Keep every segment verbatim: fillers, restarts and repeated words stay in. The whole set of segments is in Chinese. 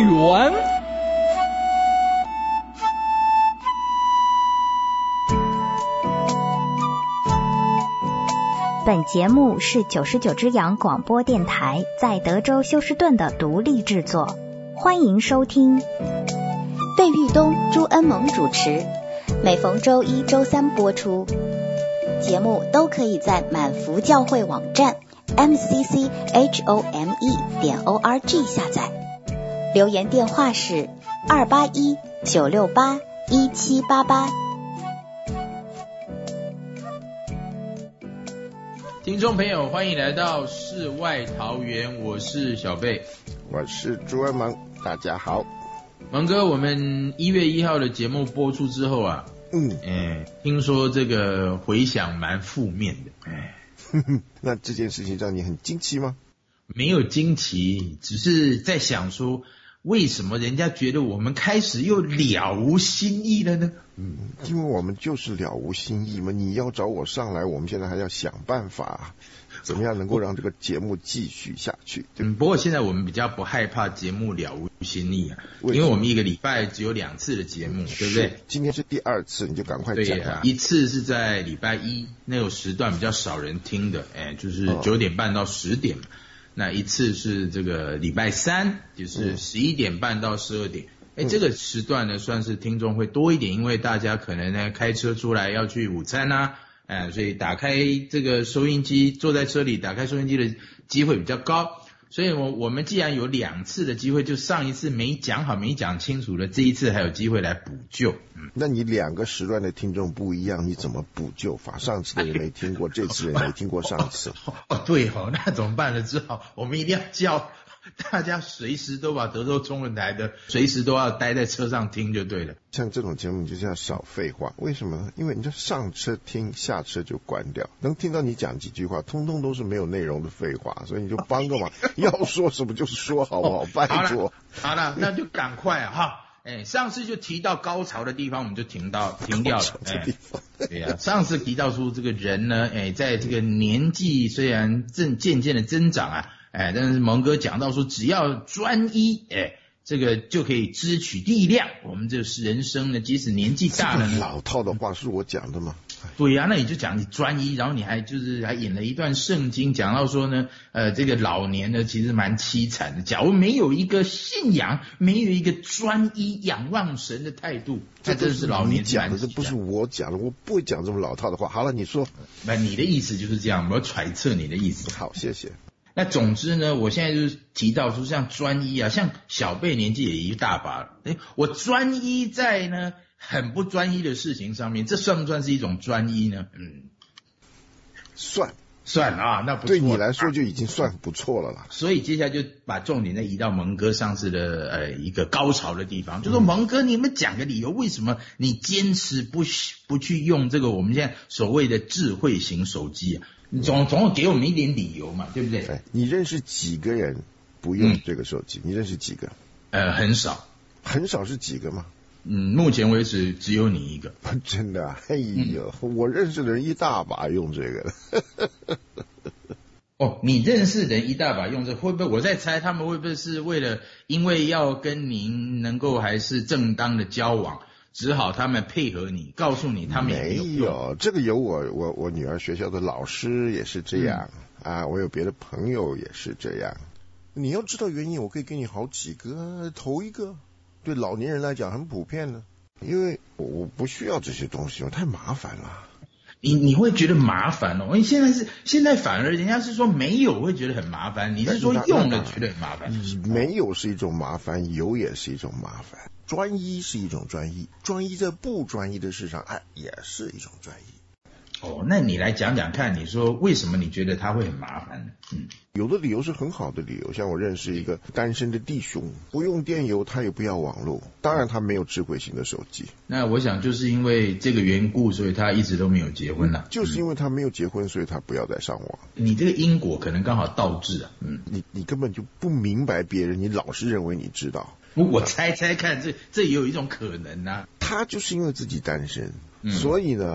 园。 本节目是九十九只羊广播电台在德州休斯顿的独立制作，欢迎收听。费玉东、朱恩萌主持，每逢周一、周三播出。节目都可以在满福教会网站 m c c h o m e 点 o r g 下载。留言电话是二八一九六八一七八八。 听众朋友，欢迎来到世外桃源，我是小贝， 我是朱恩萌，大家好。 萌哥，我们一月一号的节目播出之后啊，嗯，哎，听说这个回响蛮负面的，哎， 那这件事情让你很惊奇吗？ 没有惊奇，只是在想说，为什么人家觉得我们开始又了无新意了呢？ 嗯，因为我们就是了无新意嘛。你要找我上来，我们现在还要想办法，怎么样能够让这个节目继续下去。 嗯，不过现在我们比较不害怕节目了无新意啊，因为我们一个礼拜只有两次的节目，对不对？ 今天是第二次，你就赶快讲啊。 一次是在礼拜一，那个时段比较少人听的，哎，就是九点半到十点嘛。哦，那一次是这个礼拜三，就是十一点半到十二点。哎，这个时段呢，算是听众会多一点，因为大家可能呢开车出来要去午餐啊，哎，所以打开这个收音机，坐在车里打开收音机的机会比较高。所以我我们既然有两次的机会，就上一次没讲好没讲清楚的，这一次还有机会来补救。嗯， 那你两个时段的听众不一样，你怎么补救法？上次的人没听过，这次人没听过上次。 哦，对哦，那怎么办呢？只好我们一定要叫大家随时都把德州中文台的随时都要待在车上听就对了。 像这种节目就是要少废话，为什么呢？因为你就上车听，下车就关掉，能听到你讲几句话，通通都是没有内容的废话，所以你就帮个忙，要说什么就说好不好？拜托。 好了，那就赶快啊哈！哎，上次就提到高潮的地方，我们就停到停掉了。哎，对呀、啊，上次提到说这个人呢，哎，在这个年纪虽然正渐渐的增长啊。哎，但是蒙哥讲到说，只要专一，哎，这个就可以支取力量。我们这是人生呢，即使年纪大了， 这个老套的话是我讲的吗？ 对呀、啊，那你就讲你专一，然后你还就是还引了一段圣经，讲到说呢，呃，这个老年呢其实蛮凄惨的。假如没有一个信仰，没有一个专一仰望神的态度，这真是老年讲的，这不是我讲的，我不会讲这么老套的话。好了，你说， 那你的意思就是这样，我要揣测你的意思。 好，谢谢。 那总之呢，我现在就是提到说像专一啊，像小贝年纪也一大把了，诶，我专一在呢很不专一的事情上面，这算不算是一种专一呢？嗯， 算算啊，那不错， 对你来说就已经算不错了啦。 所以接下来就把重点再移到蒙哥上次的呃一个高潮的地方，就说蒙哥，你们讲个理由，为什么你坚持不不去用这个我们现在所谓的智慧型手机啊？你总总要给我们一点理由嘛，对不对？ 哎，你认识几个人不用这个手机？嗯、你认识几个？ 呃，很少， 很少是几个吗？ 嗯，目前为止只有你一个。 真的、啊？哎呦、嗯，我认识的人一大把用这个的。 哦，你认识的人一大把用这个，会不会？我在猜他们会不会是为了因为要跟您能够还是正当的交往？只好他们配合你，告诉你他们也没有用。 没有，这个有我我我女儿学校的老师也是这样、嗯、啊，我有别的朋友也是这样。你要知道原因，我可以给你好几个。头一个，对老年人来讲很普遍的，因为我不需要这些东西，太麻烦了。 你你会觉得麻烦哦？你现在是现在反而人家是说没有会觉得很麻烦，你是说用了觉得很麻烦？ 没有是一种麻烦，有也是一种麻烦。专一是一种专一，专一在不专一的事上，哎，也是一种专一。 哦，那你来讲讲看，你说为什么你觉得他会很麻烦呢？嗯， 有的理由是很好的理由，像我认识一个单身的弟兄，不用电邮，他也不要网络，当然他没有智慧型的手机。 那我想就是因为这个缘故，所以他一直都没有结婚了、啊。 就是因为他没有结婚，所以他不要再上网。 你这个因果可能刚好倒置啊。嗯， 你你根本就不明白别人，你老是认为你知道。 我猜猜看，这这也有一种可能啊。 他就是因为自己单身，嗯、所以呢。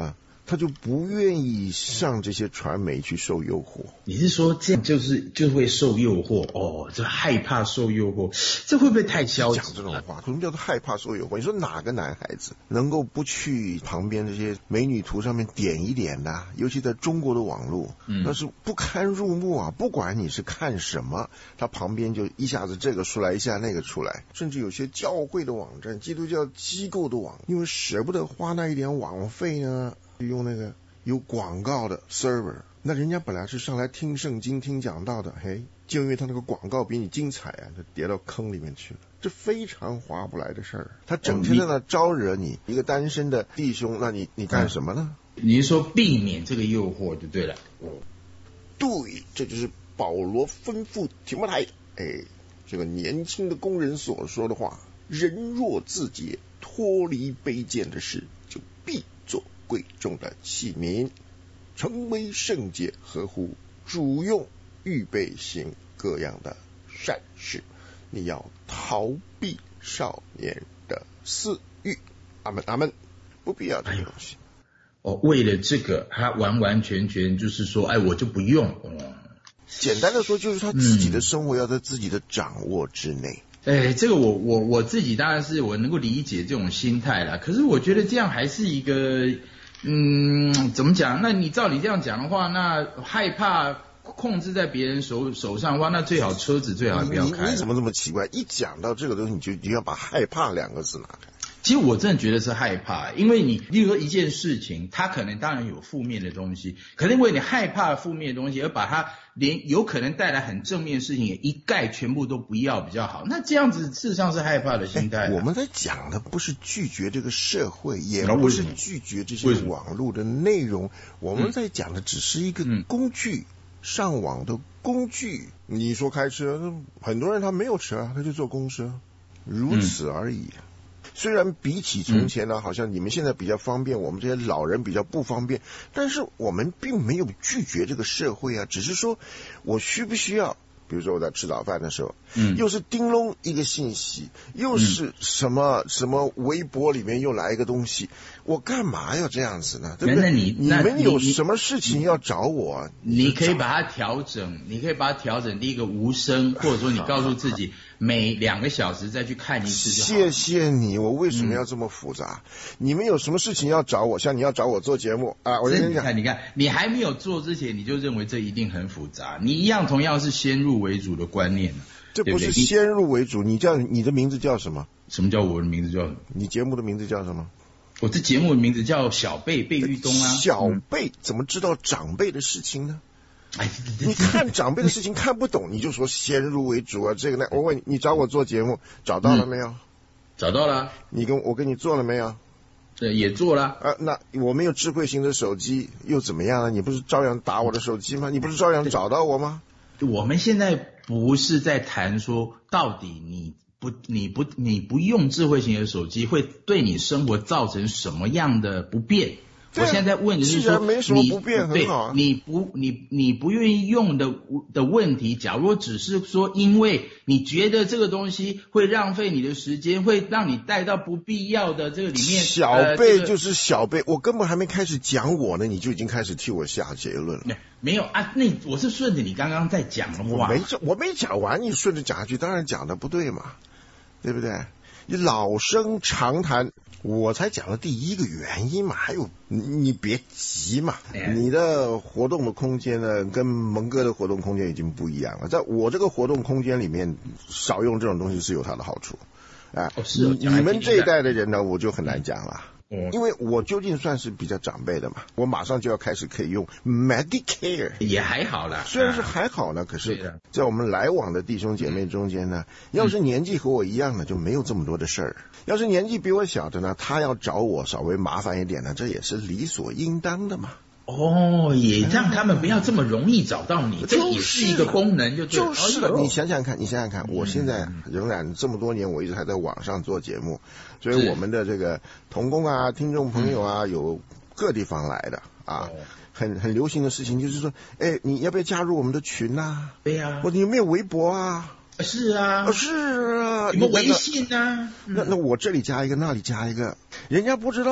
他就不愿意上这些传媒去受诱惑。 你是说这样就是就会受诱惑哦？就害怕受诱惑，这会不会太消极？ 讲这种话，什么叫做害怕受诱惑？你说哪个男孩子能够不去旁边这些美女图上面点一点的？尤其在中国的网络，嗯，那是不堪入目啊！不管你是看什么，他旁边就一下子这个出来，一下那个出来，甚至有些教会的网站、基督教机构的网，因为舍不得花那一点网费呢，用那个有广告的 server， 那人家本来是上来听圣经、听讲道的，嘿，就因为他那个广告比你精彩啊，就跌到坑里面去了，这非常划不来的事儿。他整天在那招惹你，一个单身的弟兄，那你你干什么呢？ 你是说避免这个诱惑就对了。 对，这就是保罗吩咐提摩太，哎，这个年轻的工人所说的话：人若自洁，脱离卑贱的事，就必做贵重的器皿，成为圣洁，合乎主用，预备行各样的善事。你要逃避少年的私欲。阿们阿们，不必要这些东西。 哦，为了这个，他完完全全就是说，哎，我就不用。哦、 简单的说，就是他自己的生活要在自己的掌握之内。 哎，这个我我我自己当然是我能够理解这种心态啦。可是我觉得这样还是一个，嗯，怎么讲？那你照你这样讲的话，那害怕控制在别人手手上的话，那最好车子最好不要开。 你, 你怎么这么奇怪？一讲到这个东西，你就你要把害怕两个字拿开。 其实我真的觉得是害怕，因为你例如说一件事情，它可能当然有负面的东西，可能因为你害怕负面的东西，而把它连有可能带来很正面的事情也一概全部都不要比较好。那这样子事实上是害怕的心态、啊。 我们在讲的不是拒绝这个社会，也不是拒绝这些网络的内容，我们在讲的只是一个工具，嗯、上网的工具。你说开车，很多人他没有车，他就坐公车，如此而已。嗯，虽然比起从前呢、嗯，好像你们现在比较方便，我们这些老人比较不方便，但是我们并没有拒绝这个社会啊，只是说我需不需要，比如说我在吃早饭的时候，嗯，又是叮咚一个信息，又是什么、嗯、什么微博里面又来一个东西，我干嘛要这样子呢？对不对？ 那你你们有什么事情要找我、啊你？你可以把它调整，你可以把它调整第一个无声，或者说你告诉自己。每两个小时再去看一次就好。谢谢你，我为什么要这么复杂？嗯、你们有什么事情要找我？像你要找我做节目啊，我跟你讲， 你看，你还没有做之前，你就认为这一定很复杂。你一样同样是先入为主的观念， 这不是先入为主。你叫你的名字叫什么？ 什么叫我的名字叫什么？ 你节目的名字叫什么？ 我这节目的名字叫小贝贝玉东啊。 小贝怎么知道长辈的事情呢？哎，你看长辈的事情看不懂，你就说先入为主啊，这个那。我问你，你找我做节目找到了没有？嗯、 找到了。 你跟我跟你做了没有？ 对，也做了。 啊，那我没有智慧型的手机又怎么样呢？你不是照样打我的手机吗？你不是照样找到我吗？ 我们现在不是在谈说到底你不你不你不用智慧型的手机会对你生活造成什么样的不便？我现在问的是说， 没什么不便，很好啊。 你不你你不愿意用的的问题，假如只是说，因为你觉得这个东西会浪费你的时间，会让你带到不必要的这个里面。 小贝就是小贝，呃这个、我根本还没开始讲我呢，你就已经开始替我下结论了。 没有啊，那我是顺着你刚刚在讲的话， 我没我没讲完，你顺着讲下去，当然讲的不对嘛，对不对？你老生常谈。我才讲了第一个原因嘛，还有你你别急嘛，你的活动的空间呢，跟蒙哥的活动空间已经不一样了。在我这个活动空间里面，少用这种东西是有它的好处，哎、 哦，是你你们这一代的人呢，我就很难讲了。嗯，因为我究竟算是比较长辈的嘛，我马上就要开始可以用 Medicare， 也还好啦。 虽然是还好呢，可是在我们来往的弟兄姐妹中间呢，要是年纪和我一样的，就没有这么多的事儿。要是年纪比我小的呢，他要找我稍微麻烦一点呢，这也是理所应当的嘛。 哦，也让他们不要这么容易找到你，这也是一个功能，就对了。 就是了，你想想看，你想想看，我现在仍然这么多年，我一直还在网上做节目，所以我们的这个同工啊、听众朋友啊，有各地方来的啊，很很流行的事情就是说，哎，你要不要加入我们的群啊？ 对呀， 或者你有没有微博啊？ 是啊， 是啊， 有没有微信啊？ 那那我这里加一个，那里加一个，人家不知道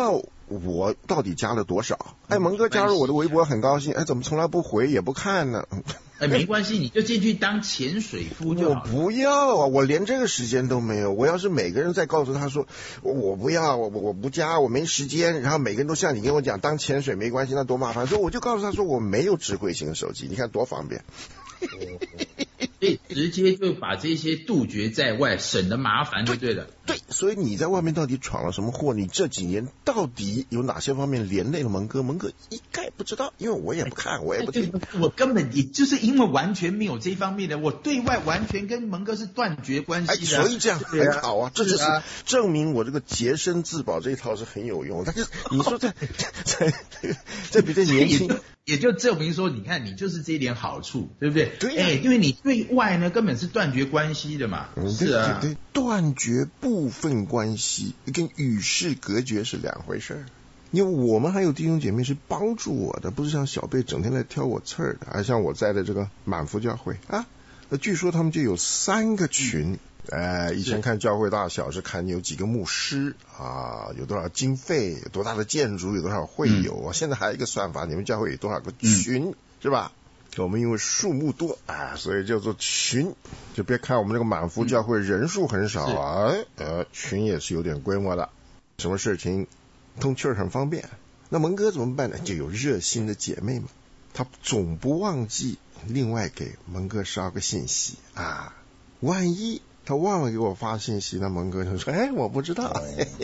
我到底加了多少？哎，蒙哥加入我的微博很高兴，哎，怎么从来不回也不看呢？ 哎，没关系，你就进去当潜水夫就好了。 我不要啊，我连这个时间都没有。我要是每个人再告诉他说我我不要，我我不加，我没时间，然后每个人都像你跟我讲当潜水没关系，那多麻烦。所以我就告诉他说我没有智慧型手机，你看多方便。 所以直接就把这些杜绝在外，省得麻烦就对了。 对，所以你在外面到底闯了什么祸？你这几年到底有哪些方面连累了蒙哥？蒙哥一概不知道，因为我也不看，我也不听。 我根本也就是因为完全没有这方面的，我对外完全跟蒙哥是断绝关系的、 哎，所以这样很好啊，这就是证明我这个洁身自保这一套是很有用。但是你说在在在比较年轻。 也就证明说，你看你就是这一点好处，对不对？ 对、啊， 哎，因为你对外呢根本是断绝关系的嘛。 嗯、 是啊， 对对，断绝部分关系跟与世隔绝是两回事儿。因为我们还有弟兄姐妹是帮助我的，不是像小贝整天来挑我刺儿的。还像我在的这个满福教会啊，据说他们就有三个群。嗯呃，以前看教会大小是看你有几个牧师啊，有多少经费，有多大的建筑，有多少会友啊。嗯、现在还有一个算法，你们教会有多少个群，嗯、是吧？我们因为数目多啊，所以叫做群。就别看我们这个满福教会人数很少啊，嗯、呃，群也是有点规模的。什么事情通气儿很方便。那蒙哥怎么办呢？就有热心的姐妹们，她总不忘记另外给蒙哥捎个信息啊，万一。他忘了给我发信息，那蒙哥就说：“哎，我不知道。”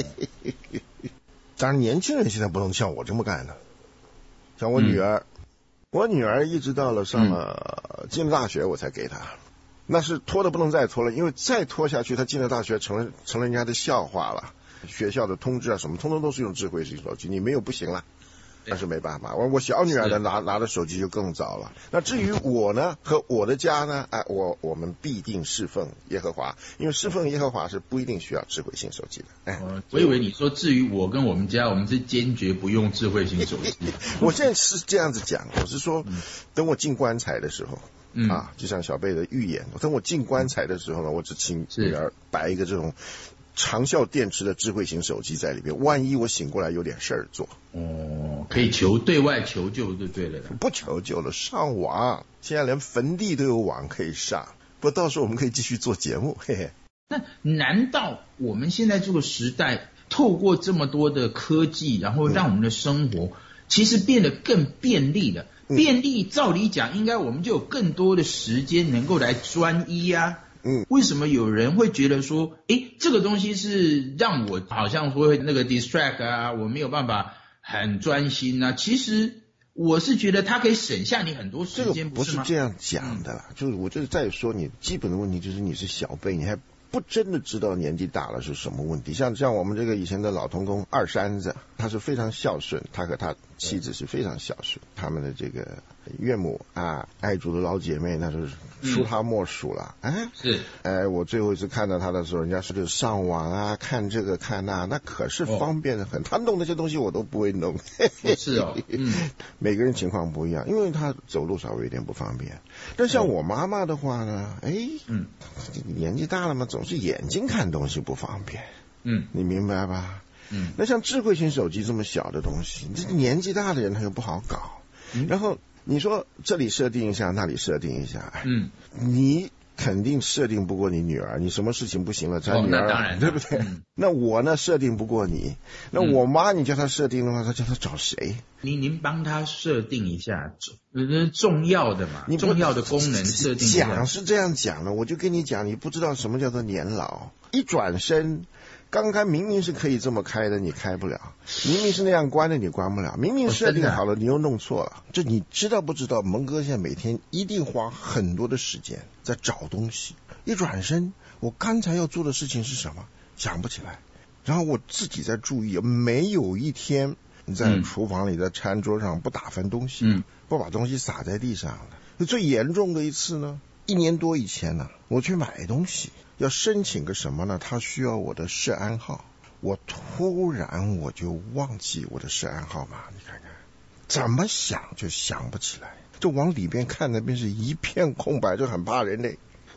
当然，年轻人现在不能像我这么干的。像我女儿，嗯、我女儿一直到了上了进了大学，我才给她。那是拖的不能再拖了，因为再拖下去，她进了大学成了成了人家的笑话了。学校的通知啊什么，通通都是用智慧型手机，你没有不行了。但是没办法，我我小女儿呢拿拿的手机就更早了。那至于我呢和我的家呢，哎，我我们必定侍奉耶和华，因为侍奉耶和华是不一定需要智慧型手机的。哎， 哦、我以为你说至于我跟我们家，我们是坚决不用智慧型手机。 我现在是这样子讲，我是说，嗯、等我进棺材的时候，嗯、啊，就像小贝的预言，等我进棺材的时候呢，我只请女儿摆一个这种长效电池的智慧型手机在里边，万一我醒过来有点事儿做， 哦，可以求对外求救就对了的。 不求救了，上网，现在连坟地都有网可以上。不过到时候我们可以继续做节目，嘿嘿。 那难道我们现在这个时代，透过这么多的科技，然后让我们的生活、嗯、其实变得更便利了？嗯、便利，照理讲，应该我们就有更多的时间能够来专一啊。嗯，为什么有人会觉得说，诶，这个东西是让我好像说那个 distract 啊，我没有办法很专心啊？其实我是觉得它可以省下你很多时间， 这个不是这样讲的啦。嗯、就是我就是再说你基本的问题就是你是小辈，你还不真的知道年纪大了是什么问题。像像我们这个以前的老同工二山子，他是非常孝顺，他和他妻子是非常孝顺，他们的这个岳母啊，爱主的老姐妹那是数他莫属了。嗯、哎，是，哎，我最后一次看到他的时候，人家是上网啊，看这个看那，那可是方便的很。哦、他弄那些东西我都不会弄。 是哦，嗯， 每个人情况不一样，因为他走路稍微有点不方便。但像我妈妈的话呢，哎，嗯，年纪大了嘛，总是眼睛看东西不方便。嗯，你明白吧？嗯，那像智慧型手机这么小的东西，这年纪大的人他又不好搞。嗯、然后你说这里设定一下，那里设定一下，嗯，你肯定设定不过你女儿，你什么事情不行了，咱女儿、 哦、那当然对不对？嗯、那我呢设定不过你，那我妈你叫她设定的话，她叫她找谁？ 您您帮她设定一下，重要的嘛，重要的功能设定一下。 讲是这样讲的，我就跟你讲，你不知道什么叫做年老，一转身。刚刚明明是可以这么开的，你开不了；明明是那样关的，你关不了；明明设定好了，你又弄错了。这你知道不知道？蒙哥现在每天一定花很多的时间在找东西。一转身，我刚才要做的事情是什么？想不起来。然后我自己在注意，没有一天在厨房里、在餐桌上不打翻东西，嗯、不把东西撒在地上的。最严重的一次呢，一年多以前呢，我去买东西。要申请个什么呢？他需要我的涉案号，我突然我就忘记我的涉案号码，你看看，怎么想就想不起来，就往里边看，那边是一片空白，就很怕人类。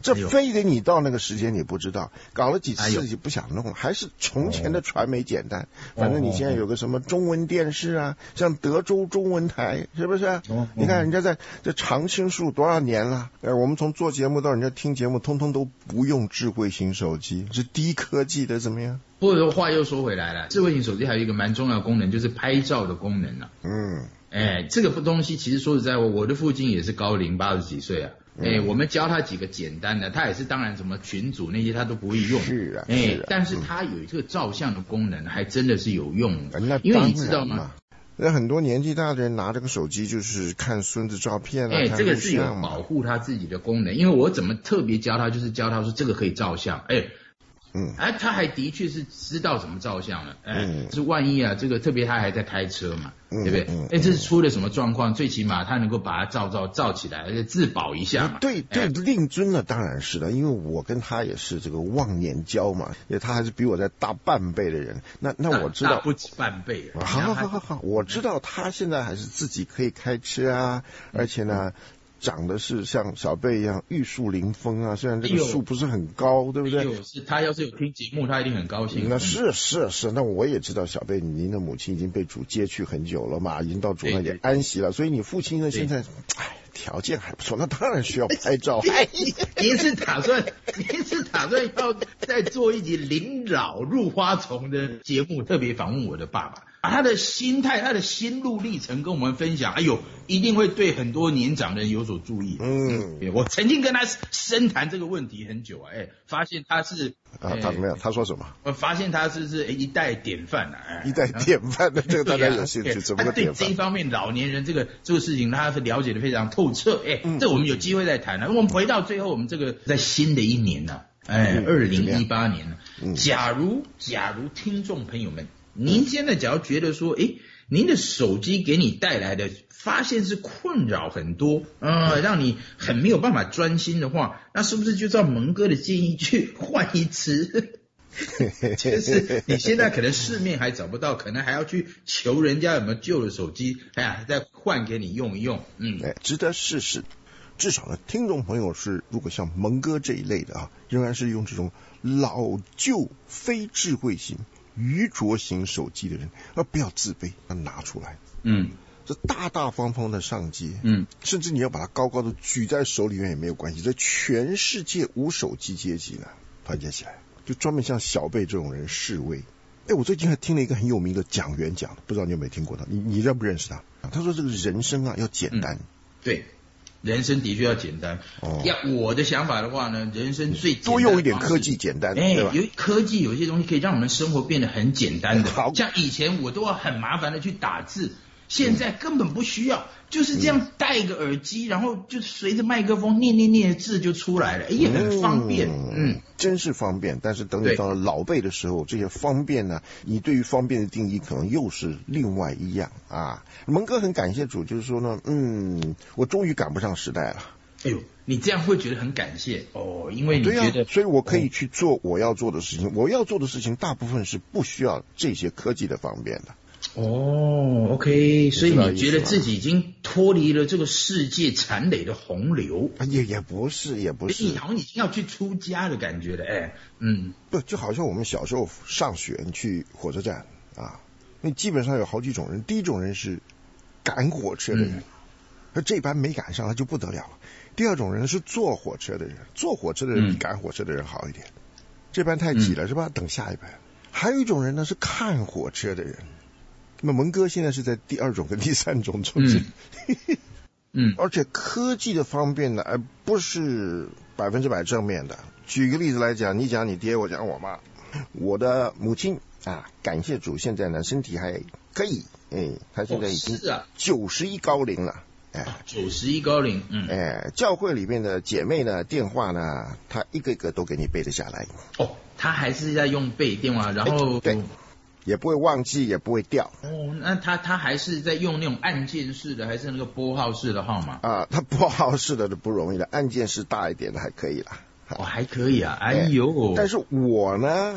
这非得你到那个时间你不知道，搞了几哎次就不想弄，还是从前的传媒简单。反正你现在有个什么中文电视啊，像德州中文台，是不是？你看人家在这常青树多少年了，呃，我们从做节目到人家听节目，通通都不用智慧型手机，是低科技的，怎么样？ 不过话又说回来了，智慧型手机还有一个蛮重要的功能，就是拍照的功能啊。 嗯， 哎，这个东西其实说实在话，我的父亲也是高龄八十几岁啊。哎，我们教他几个简单的，他也是当然什么群组那些他都不会用。 是啊， 哎， 是啊， 但是他有这个照相的功能，还真的是有用的。 那因为你知道吗？ 那很多年纪大的人拿这个手机就是看孙子照片啊， 哎， 看这个是有录像嘛保护他自己的功能。因为我怎么特别教他，就是教他说这个可以照相。哎。 嗯， 哎，他还的确是知道怎么照相了，哎， 嗯， 是万一啊，这个特别他还在开车嘛， 嗯、 对不对？ 嗯， 哎，这是出了什么状况？最起码他能够把它照照照起来，而且自保一下嘛。 对对，令尊了，当然是的，因为我跟他也是这个忘年交嘛，因为他还是比我在大半辈的人，那那我知道大不止半辈啊。 好好好好，我知道他现在还是自己可以开车啊，而且呢。长得是像小贝一样玉树临风啊，虽然这个树不是很高，对不对？ 有是他要是有听节目，他一定很高兴。 那是是是，那我也知道小贝，您的母亲已经被主接去很久了嘛，已经到主那里安息了，所以你父亲呢现在，哎，条件还不错，那当然需要拍照。 哎，您是打算您是打算要再做一集临老入花丛的节目，特别访问我的爸爸。把他的心态、他的心路历程跟我们分享，哎呦，一定会对很多年长的人有所注意。 嗯， 我曾经跟他深谈这个问题很久啊，哎，发现他是啊，他怎么样？他说什么？ 我发现他是是一代典范啊，哎、 一代典范的，这个大家有兴趣，怎么个典范？ 对这一方面，老年人这个这个事情，他是了解的非常透彻。哎，嗯、这我们有机会再谈了。我们回到最后，我们这个在新的一年呢、啊，哎，二零一八年呢、嗯，假如假如听众朋友们。您现在只要觉得说，诶，您的手机给你带来的发现是困扰很多，呃，让你很没有办法专心的话，那是不是就照蒙哥的建议去换一只？就是你现在可能市面还找不到，可能还要去求人家有没有旧的手机，哎呀，再换给你用一用，嗯， 哎，值得试试。至少呢，听众朋友是如果像蒙哥这一类的啊，仍然是用这种老旧非智慧型。愚拙型手机的人，而不要自卑，要拿出来， 嗯， 这大大方方的上街， 嗯， 甚至你要把它高高的举在手里面也没有关系。这全世界无手机阶级呢，团结起来，就专门向小贝这种人示威。哎，我最近还听了一个很有名的讲员讲，不知道你有没有听过他？你你认不认识他？他说这个人生啊要简单， 嗯、对。人生的确要简单。哦，要我的想法的话呢，人生最简单多用一点科技简单， 哎， 对吧？ 有科技有一些东西可以让我们生活变得很简单的。好，像以前我都要很麻烦的去打字，现在根本不需要，嗯、就是这样戴个耳机，然后就随着麦克风念念念字就出来了，哎，也很方便。嗯， 嗯真是方便。但是等你到了老辈的时候，这些方便呢，你对于方便的定义可能又是另外一样啊。蒙哥很感谢主，就是说呢，嗯，我终于赶不上时代了。 哎呦，你这样会觉得很感谢哦，因为你觉得， 啊、所以我可以去做我要做的事情。哦、我要做的事情大部分是不需要这些科技的方便的。 哦 ，OK， 所以你觉得自己已经脱离了这个世界残累的洪流？ 也也不是，也不是， 你好像已经要去出家的感觉了，哎，嗯， 不，就好像我们小时候上学，你去火车站啊，那基本上有好几种人。第一种人是赶火车的人，那、嗯、这班没赶上，他就不得了了。第二种人是坐火车的人，坐火车的人比赶火车的人好一点，嗯、这班太挤了，是吧？等下一班。还有一种人呢是看火车的人。那么蒙哥现在是在第二种跟第三种中间，嗯，嗯而且科技的方便呢，而不是百分之百正面的。举个例子来讲，你讲你爹，我讲我妈，我的母亲啊，感谢主，现在呢身体还可以，哎，她现在已经九十一高龄了，哎， 九十一高龄，嗯， 哎，教会里面的姐妹呢，电话呢，她一个一个都给你背得下来。 哦，她还是在用背电话，然后对。也不会忘记，也不会掉。 哦，那他他还是在用那种按键式的，还是那个拨号式的号码？ 啊，他拨号式的就不容易了，按键式大一点的还可以啦。 哦，还可以啊，哎呦！ 但是我呢，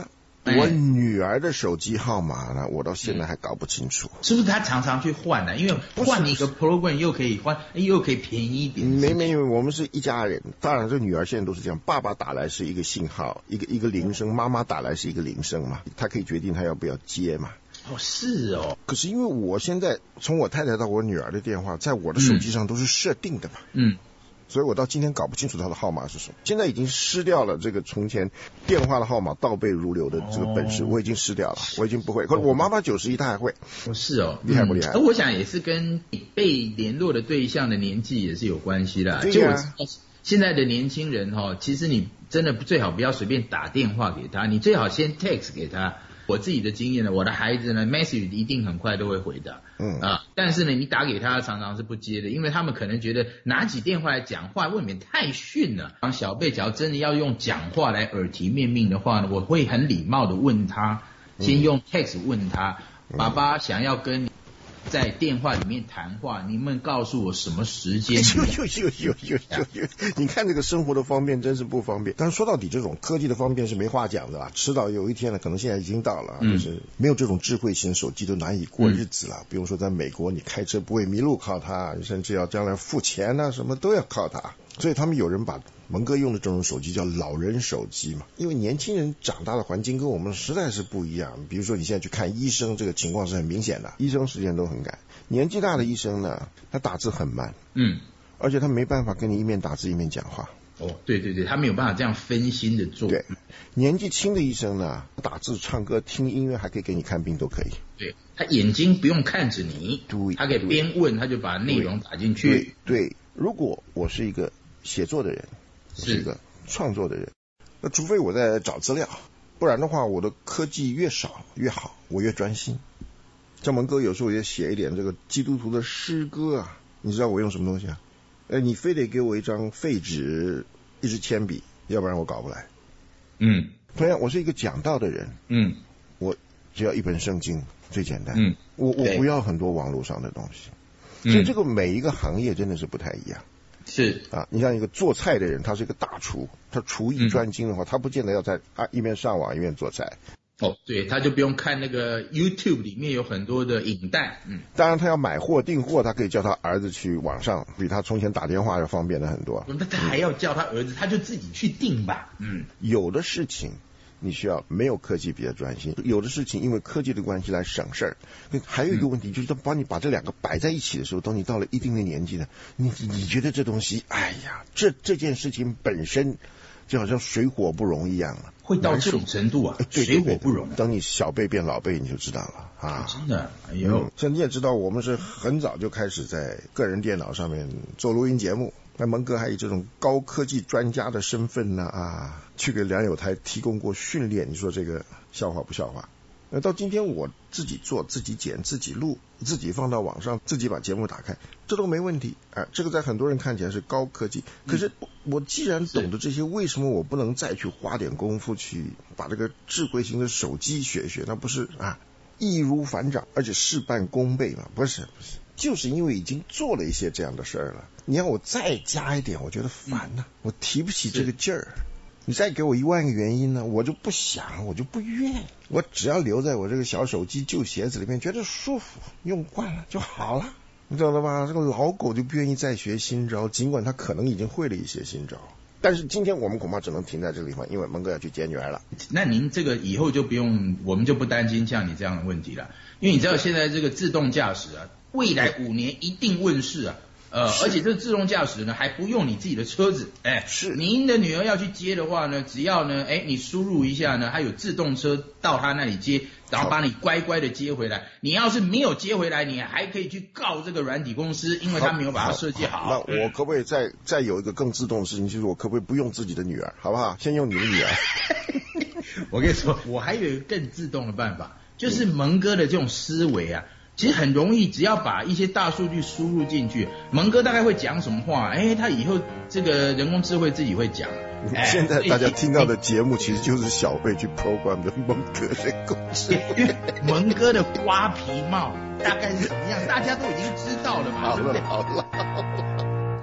我女儿的手机号码呢，我到现在还搞不清楚， 是不是她常常去换呢、啊？因为换一个 program 又可以换，又可以便宜一点。 没没有，我们是一家人。当然，这女儿现在都是这样，爸爸打来是一个信号，一个一个铃声，妈妈打来是一个铃声嘛，她可以决定她要不要接嘛。 哦，是哦。 可是因为我现在从我太太到我女儿的电话，在我的手机上都是设定的嘛。嗯。所以我到今天搞不清楚他的号码是什么，现在已经失掉了这个从前电话的号码倒背如流的这个本事，我已经失掉了，我已经不会。可是我妈妈九十一，她还会。 哦，是哦， 厉害不厉害？ 嗯、我想也是跟被联络的对象的年纪也是有关系啦。 对呀、啊。 现在的年轻人哈、哦，其实你真的最好不要随便打电话给他，你最好先 text 给他。我自己的经验呢，我的孩子呢 ，message 一定很快都会回的，嗯啊，但是呢，你打给他常常是不接的，因为他们可能觉得拿起电话来讲话未免太逊了。当小贝只要真的要用讲话来耳提面命的话呢，我会很礼貌的问他，先用 text 问他，嗯、爸爸想要跟你在电话里面谈话，你们告诉我什么时间？ 呦呦呦呦呦呦呦！你看这个生活的方便真是不方便。但是说到底，这种科技的方便是没话讲的啦。迟早有一天呢，可能现在已经到了，嗯、就是没有这种智慧型手机都难以过日子了。嗯、比如说在美国，你开车不会迷路靠它，甚至要将来付钱啊什么都要靠它。所以他们有人把蒙哥用的这种手机叫老人手机嘛，因为年轻人长大的环境跟我们实在是不一样。比如说你现在去看医生，这个情况是很明显的，医生时间都很赶。年纪大的医生呢，他打字很慢，嗯，而且他没办法跟你一面打字一面讲话。 哦，对对对，他没有办法这样分心的做。 对，年纪轻的医生呢，打字、唱歌、听音乐，还可以给你看病，都可以。 对，他眼睛不用看着你，对，他可以边问，他就把内容打进去。 对，对，如果我是一个写作的人，是一个创作的人，那除非我在找资料，不然的话，我的科技越少越好，我越专心。像蒙哥有时候也写一点这个基督徒的诗歌啊，你知道我用什么东西啊？呃，你非得给我一张废纸、一支铅笔，要不然我搞不来。嗯，同样，我是一个讲道的人，嗯，我只要一本圣经，最简单。嗯，我我不要很多网络上的东西。嗯、所以这个每一个行业真的是不太一样。 是啊，你像一个做菜的人，他是一个大厨，他厨艺专精的话，嗯、他不见得要在啊一面上网一面做菜。 哦，对，他就不用看那个 YouTube 里面有很多的影带。嗯， 当然他要买货订货，他可以叫他儿子去网上，比他从前打电话要方便的很多。 那他还要叫他儿子，他就自己去订吧。嗯， 有的事情你需要没有科技比较专心，有的事情因为科技的关系来省事儿。还有一个问题、嗯、就是，帮你把这两个摆在一起的时候，当你到了一定的年纪呢，你你觉得这东西，哎呀，这这件事情本身就好像水火不容一样了。 会到这种程度啊？ 对， 水火不容。 等你小辈变老辈，你就知道了啊！ 真的，哎呦、嗯！ 像你也知道，我们是很早就开始在个人电脑上面做录音节目。那蒙哥还以这种高科技专家的身份呢啊，去给良友台提供过训练。你说这个笑话不笑话？那到今天我自己做、自己剪、自己录、自己放到网上、自己把节目打开，这都没问题啊。这个在很多人看起来是高科技，可是我既然懂得这些，为什么我不能再去花点功夫去把这个智慧型的手机学一学？那不是啊，易如反掌，而且事半功倍嘛？不是，不是，就是因为已经做了一些这样的事儿了。你让我再加一点，我觉得烦呐、啊，我提不起这个劲儿。你再给我一万个原因呢，我就不想，我就不愿，我只要留在我这个小手机旧鞋子里面，觉得舒服，用惯了就好了，你知道了吧？这个老狗就不愿意再学新招，尽管他可能已经会了一些新招。但是今天我们恐怕只能停在这个地方，因为蒙哥要去接女儿了。 那您这个以后就不用，我们就不担心像你这样的问题了，因为你知道现在这个自动驾驶啊，未来五年一定问世啊。呃，而且这自动驾驶呢，还不用你自己的车子，哎， 是您的女儿要去接的话呢，只要呢，哎，你输入一下呢，还有自动车到她那里接，然后把你乖乖的接回来。你要是没有接回来，你还可以去告这个软体公司，因为他没有把它设计好。 好好那我可不可以再再有一个更自动的事情，就是我可不可以不用自己的女儿，好不好？先用你的女儿。 我跟你说，我还有一个更自动的办法，就是蒙哥的这种思维啊。其实很容易，只要把一些大数据输入进去，蒙哥大概会讲什么话，哎，他以后这个人工智慧自己会讲。 现在大家听到的节目其实就是小贝去 program 的蒙哥人工智慧， 因为蒙哥的瓜皮帽大概是怎么样，大家都已经知道了嘛。 好了好了。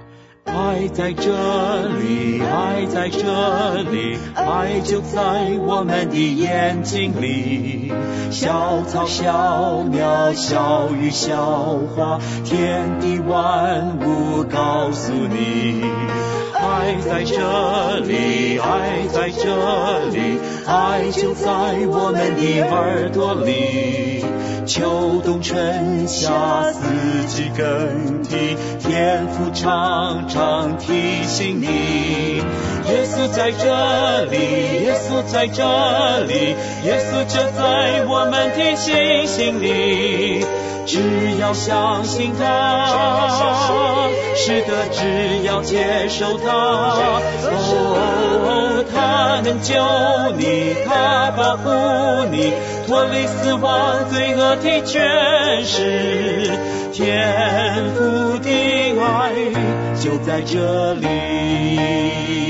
爱在这里，爱在这里，爱就在我们的眼睛里。小草小鸟小鱼小花，天地万物告诉你，爱在这里，爱在这里，爱就在我们的耳朵里。秋冬春夏四季更替，天父常常提醒你，耶稣在这里，耶稣在这里，耶稣就在我们的心心里。只要相信他，是的，只要接受他，哦，他能救你，他保护你，脱离死亡罪恶的权势。天父的爱就在这里。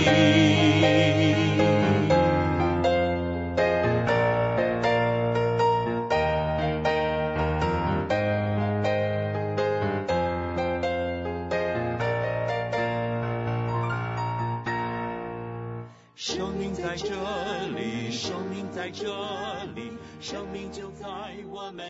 生命在这里，生命在这里，生命就在我们。